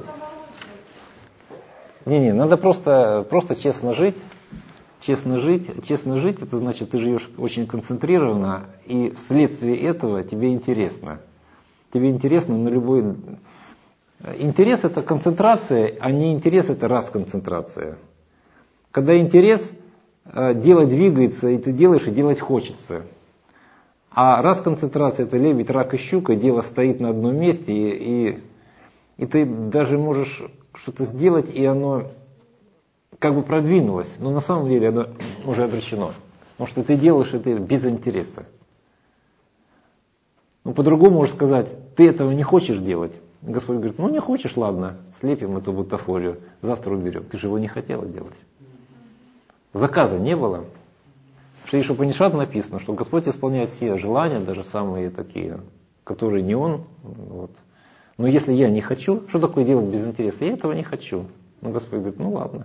Не-не, надо просто, просто честно жить. Честно жить. Честно жить, это значит, ты живешь очень концентрированно, и вследствие этого тебе интересно. Тебе интересно на любой... Интерес — это концентрация, а не интерес — это расконцентрация. Когда интерес, дело двигается, и ты делаешь, и делать хочется. А расконцентрация — это лебедь, рак и щука, дело стоит на одном месте, и, и, и ты даже можешь что-то сделать, и оно как бы продвинулось, но на самом деле оно уже обречено. Потому что ты делаешь это без интереса. Ну, по-другому можешь сказать, ты этого не хочешь делать. Господь говорит, ну не хочешь, ладно, слепим эту бутафорию, завтра уберем. Ты же его не хотела делать. Заказа не было. В Шри Упанишад написано, что Господь исполняет все желания, даже самые такие, которые не Он. Вот. Но если я не хочу, что такое делать без интереса? Я этого не хочу. Но Господь говорит, ну ладно.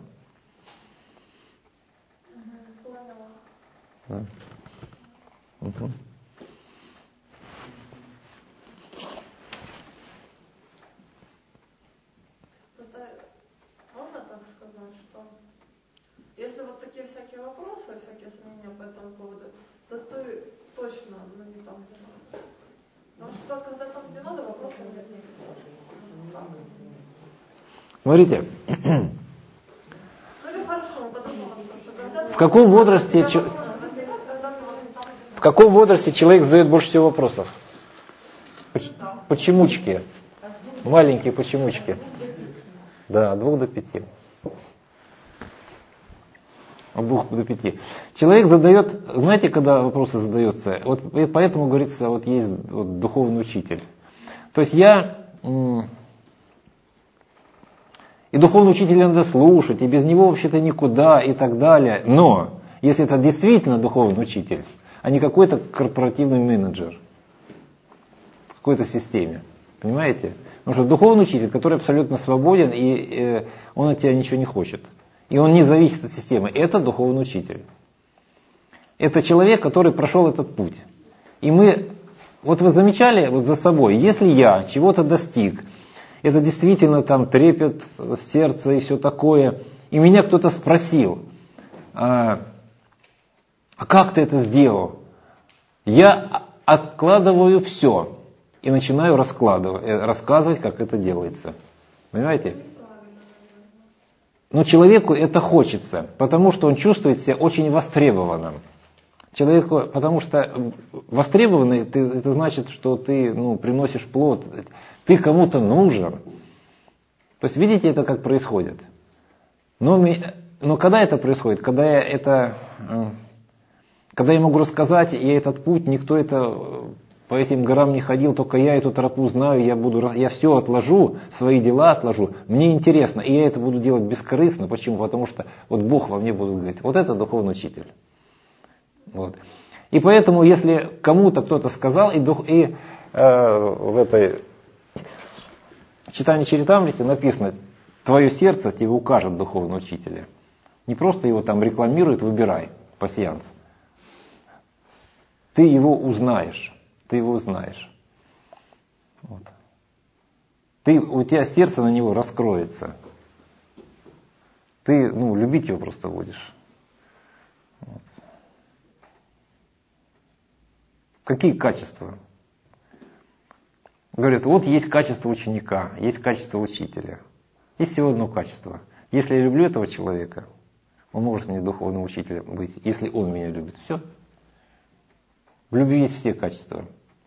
Да. Угу. Если вот такие всякие вопросы, всякие сомнения по этому поводу, то ты точно ну, не там, где надо. Потому что когда там, где надо, вопросов нет никаких. Смотрите. Ну же хорошо, подуматься, что когда... В каком возрасте, в каком возрасте человек задает больше всего вопросов? Почемучки. Маленькие почемучки. Да, от двух до пяти. От двух до пяти. Человек задает, знаете, когда вопросы задаются, вот поэтому говорится, вот есть вот, духовный учитель. То есть я, и духовного учителя надо слушать, и без него вообще-то никуда, и так далее. Но, если это действительно духовный учитель, а не какой-то корпоративный менеджер в какой-то системе, понимаете? Потому что духовный учитель, который абсолютно свободен, и э, он от тебя ничего не хочет. И он не зависит от системы. Это духовный учитель. Это человек, который прошел этот путь. И мы, вот вы замечали вот за собой, если я чего-то достиг, это действительно там трепет сердца и все такое, и меня кто-то спросил, а, а как ты это сделал? Я откладываю все и начинаю раскладывать, рассказывать, как это делается. Понимаете? Но человеку это хочется, потому что он чувствует себя очень востребованным. Человеку, потому что востребованный, ты, это значит, что ты ну, приносишь плод, ты кому-то нужен. То есть видите, это как происходит. Но, но когда это происходит? Когда я это, когда я могу рассказать, и этот путь, никто это по этим горам не ходил, только я эту тропу знаю, я, буду, я все отложу, свои дела отложу, мне интересно, и я это буду делать бескорыстно. Почему? Потому что вот Бог во мне будет говорить, вот это духовный учитель. Вот. И поэтому, если кому-то кто-то сказал, и, дух, и э, в этой читании Чаритамрити написано, твое сердце тебе укажет духовного учителя. Не просто его там рекламируют, выбирай, пассианс. Ты его узнаешь. Ты его узнаешь. Вот. Ты, у тебя сердце на него раскроется. Ты ну, любить его просто будешь. Вот. Какие качества? Говорят, вот есть качество ученика, есть качество учителя. Есть всего одно качество. Если я люблю этого человека, он может мне духовным учителем быть, если он меня любит. Все. В любви есть все качества.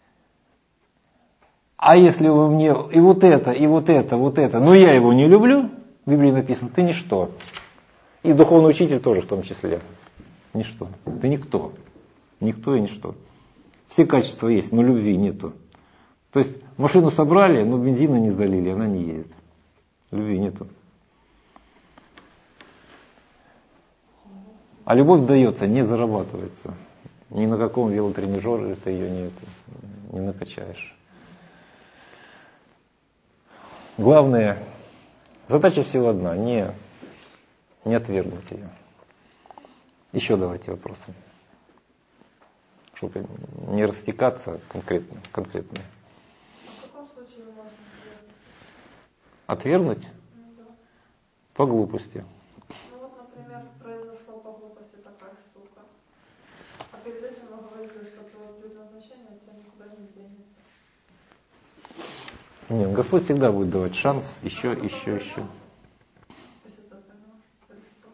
А если вы мне и вот это, и вот это, вот это, но я его не люблю, в Библии написано, ты ничто. И духовный учитель тоже в том числе. Ничто. Ты никто. Никто и ничто. Все качества есть, но любви нету. То есть машину собрали, но бензина не залили, она не едет. Любви нету. А любовь дается, не зарабатывается. Ни на каком велотренажере ты ее не, не накачаешь. Главное, задача всего одна, не, не отвергнуть ее. Еще давайте вопросы. Чтобы не растекаться конкретно. конкретно. В каком случае вы можете Отвергнуть? Ну, да. По глупости. Ну вот, например, произошло по глупости такая штука. А перед этим мы говорили, что твое предназначение у тебя никуда не денется. Нет, Господь всегда будет давать шанс, еще, А еще, еще. То есть это понимаешь, Христос.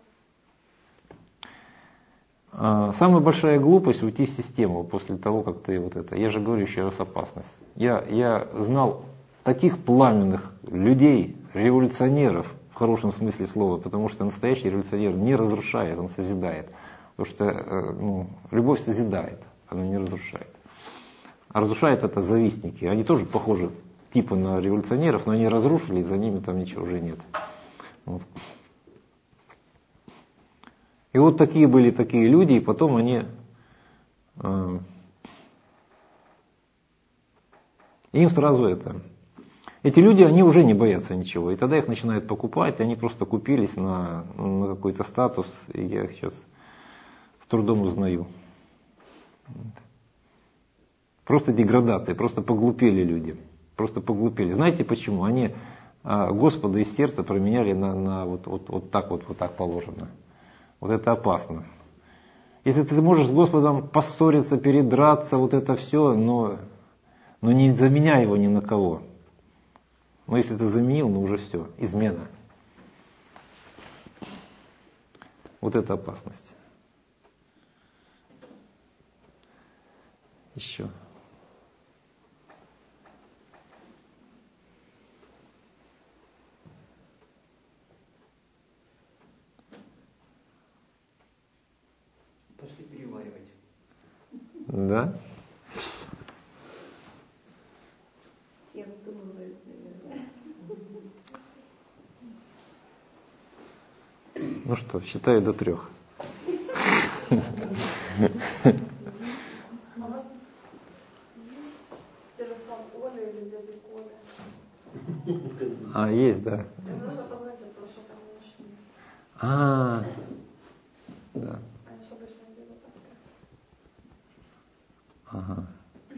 А, самая большая глупость уйти в систему после того, как ты вот это. Я же говорю еще раз опасность. Я, я знал таких пламенных людей, революционеров, в хорошем смысле слова, потому что настоящий революционер не разрушает, он созидает. Потому что ну, любовь созидает, она не разрушает. А разрушает это завистники. Они тоже похожи типа на революционеров, но они разрушили, и за ними там ничего уже нет. Вот. И вот такие были такие люди, и потом они... Э, им сразу это... Эти люди, они уже не боятся ничего. И тогда их начинают покупать, они просто купились на, на какой-то статус, и я их сейчас с трудом узнаю. Просто деградация, просто поглупели люди. Просто поглупели. Знаете почему? Они а, Господа из сердца променяли на, на вот, вот, вот так вот, вот так положено. Вот это опасно. Если ты можешь с Господом поссориться, передраться, вот это все, но, но не заменяй его ни на кого. Но если ты заменил, ну уже все, измена. Вот это опасность. Еще. Пошли переваривать. Да? Все вдумывают, наверное. Ну что, считаю до трех. А у вас есть телефон Оли или дяди Коли? А, есть, да. Мне нужно позвонить, потому что там не ушли. А, да. Они же обычно делают так. Ага.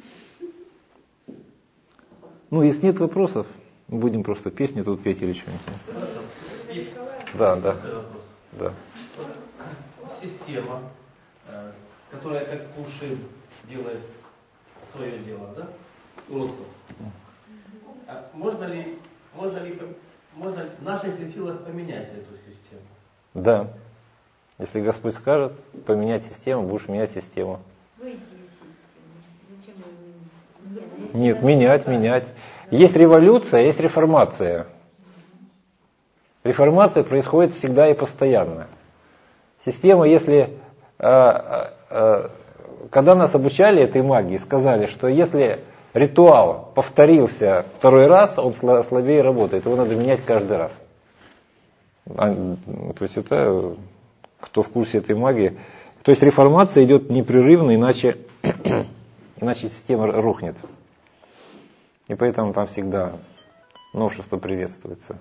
Ну, если нет вопросов, будем просто песни тут петь или что-нибудь. Хорошо. Есть Да, да, такой вопрос. да. Система, э, которая как кувшин делает свое дело, да? Уродство. А можно ли, можно ли, можно ли в наших ли силах поменять эту систему? Да. Если Господь скажет, поменять систему, будешь менять систему. Выйти из системы. Зачем ее менять? Нет, менять, менять. Есть революция, есть реформация. Реформация происходит всегда и постоянно. Система, если... Э, э, когда нас обучали этой магии, сказали, что если ритуал повторился второй раз, он слабее работает, его надо менять каждый раз. А, то есть это, кто в курсе этой магии. То есть реформация идет непрерывно, иначе, иначе система рухнет. И поэтому там всегда новшество приветствуется.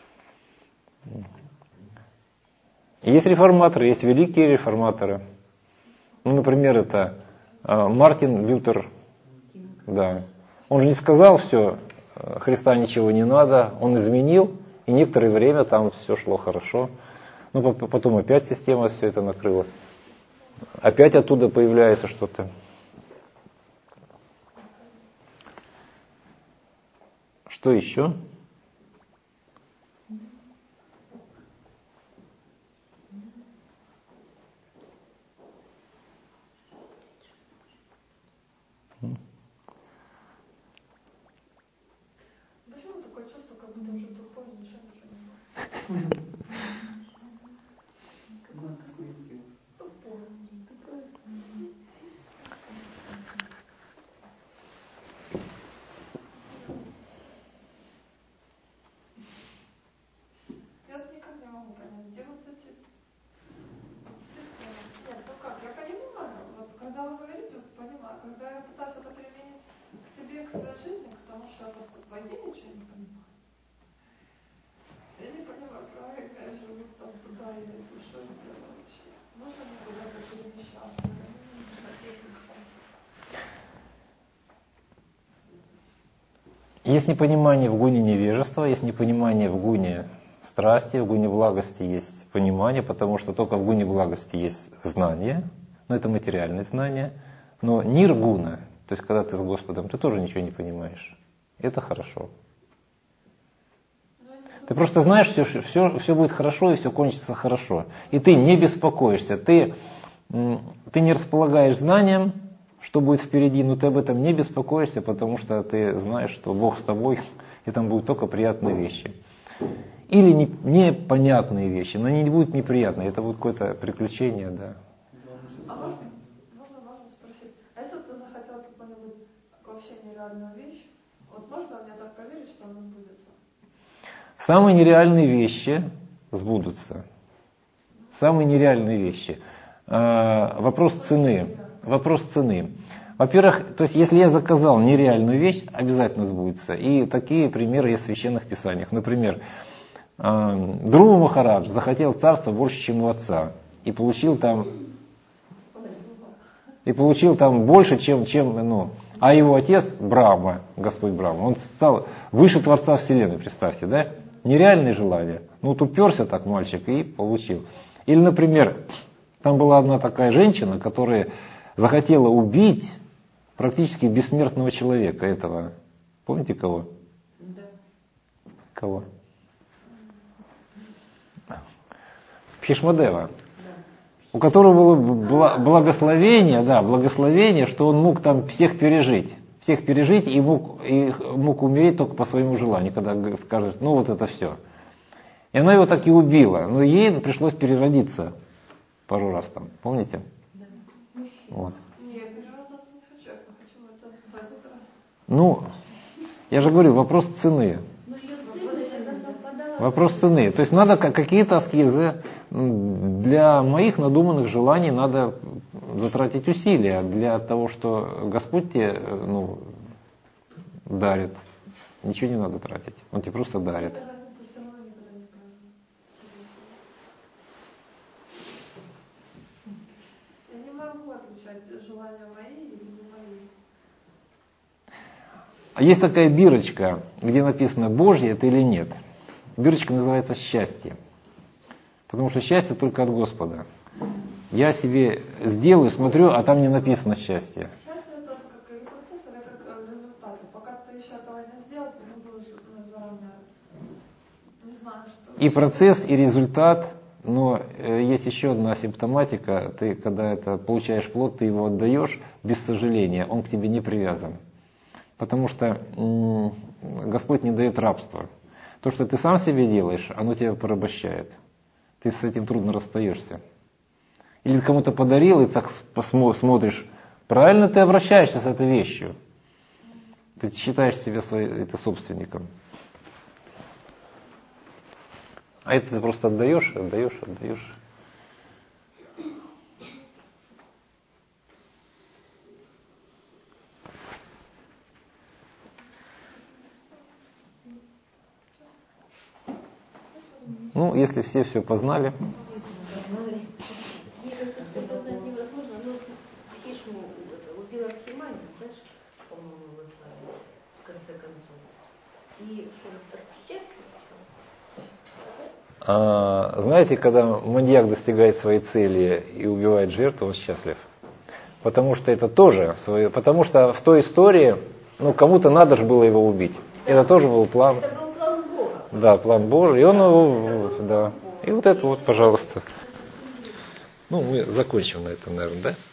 И есть реформаторы, есть великие реформаторы. Ну, например, это э, Мартин Лютер. Да. Он же не сказал все, Христа ничего не надо, он изменил, и некоторое время там все шло хорошо. Ну, потом опять система все это накрыла. Опять оттуда появляется что-то. Что еще? Почему такое чувство, как будто уже тупой, ничего не понимаю? Тупой. Тупой. Я вот никак не могу понять, где вот эти системы. Нет, ну как, я понимаю, вот когда вы говорите, вот понимаю, когда я пытаюсь это применить к себе, к своей жизни, к тому, что я просто в войне ничего не понимаю. Я не понимаю, правильно я живу там, туда я иду, что я делаю вообще. Можно мне куда-то перемещаться? Есть непонимание в гуне невежества, есть непонимание в гуне страсти, в гуне благости есть понимание, потому что только в гуне благости есть знание, но это материальное знание. Но ниргуна, то есть когда ты с Господом, ты тоже ничего не понимаешь. Это хорошо. Ты просто знаешь, все, все, все будет хорошо и все кончится хорошо. И ты не беспокоишься, ты, ты не располагаешь знанием, что будет впереди, но ты об этом не беспокоишься, потому что ты знаешь, что Бог с тобой, и там будут только приятные вещи. Или не, непонятные вещи, но они не будут неприятные, это будет какое-то приключение, да. А можно, можно, можно спросить, а если ты захотел какую-нибудь вообще нереальную вещь, вот можно мне так поверить, что она сбудется? Самые нереальные вещи сбудутся. Самые нереальные вещи. А, вопрос цены. Вопрос цены. Во-первых, то есть если я заказал нереальную вещь, обязательно сбудется. И такие примеры есть в священных писаниях. Например, Друва Махарадж захотел царства больше, чем у отца. И получил там, и получил там больше, чем, чем ну, а его отец Брахма, Господь Брахма, он стал выше Творца Вселенной, представьте, да? Нереальные желания. Ну, вот уперся так мальчик и получил. Или, например, там была одна такая женщина, которая захотела убить практически бессмертного человека этого. Помните кого? Да. Кого? Пхишмадева. У которого было благословение, да, благословение, что он мог там всех пережить. Всех пережить и мог, и мог умереть только по своему желанию, когда скажет, ну вот это все. И она его так и убила. Но ей пришлось переродиться пару раз там. Помните? Да. Вот. Не, я перерождаться не хочу, я хочу это в этот раз. Ну, я же говорю, вопрос цены. Но ее ценность, это совпадала. Вопрос цены. То есть надо какие-то аскезы. Для моих надуманных желаний надо затратить усилия для того, что Господь тебе ну, дарит. Ничего не надо тратить. Он тебе просто дарит. Это разница все равно никогда не пойму. Я не могу отличать желания мои или не мои. А есть такая бирочка, где написано, Божье это или нет. Бирочка называется счастье. Потому что счастье только от Господа. Я себе сделаю, смотрю, а там не написано счастье. Счастье это как и процесс, или как результат. Пока ты еще этого не сделал, ты не будешь ну, заранее. Не знаю, что. И процесс, и результат, но э, есть еще одна симптоматика. Ты, когда это получаешь плод, ты его отдаешь без сожаления, он к тебе не привязан. Потому что м- Господь не дает рабства. То, что ты сам себе делаешь, оно тебя порабощает. Ты с этим трудно расстаешься. Или кому-то подарил, и так смотришь, правильно ты обращаешься с этой вещью. Ты считаешь себя своим, это собственником. А это ты просто отдаешь, отдаешь, отдаешь. Ну, если все все познали. Познали. Мне кажется, что познать невозможно, но Хишму убила Пхимани, знаешь, по-моему, его славили, в конце концов. И что он так счастлив стал? А, знаете, когда маньяк достигает своей цели и убивает жертву, он счастлив. Потому что это тоже свое, потому что в той истории, ну, кому-то надо же было его убить. Да. Это тоже был план. Это был план Бога. Да, план Божий. И он его, да. И вот это вот, пожалуйста. Ну, мы закончим на этом, наверное, да?